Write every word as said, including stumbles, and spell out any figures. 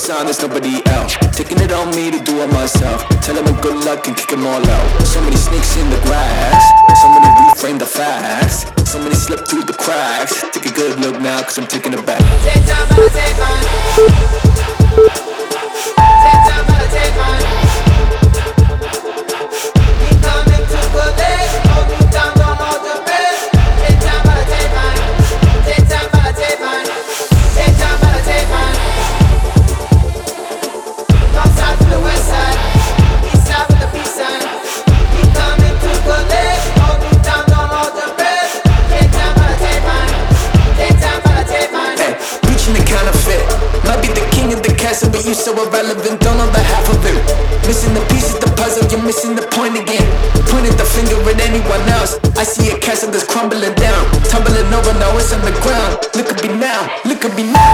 sign, there's nobody else. Taking it on me to do it myself. Tell them good luck and kick them all out. So many snakes in the grass, so many reframe the facts, so many slip through the cracks. Take a good look now, cause I'm taking it back. Take time, but take mine. Take time, but take mine. We coming to good days. Hold me down, don't hold the bridge. Take time, but take mine. Take time, but take mine. Take time, but take mine. North side to the west side, east side with the peace sign. We coming to good days. Hold me down, don't hold the bridge. Take time, but take mine. Take time, but take mine. Hey, reaching the counterfeit. Might be the king of the castle, but you so irrelevant, don't know the half of it. Missing the pieces, the puzzle, you're missing the point again. Pointing the finger at anyone else. I see a castle that's crumbling down, tumbling over, now it's on the ground. Look at me now, look at me now.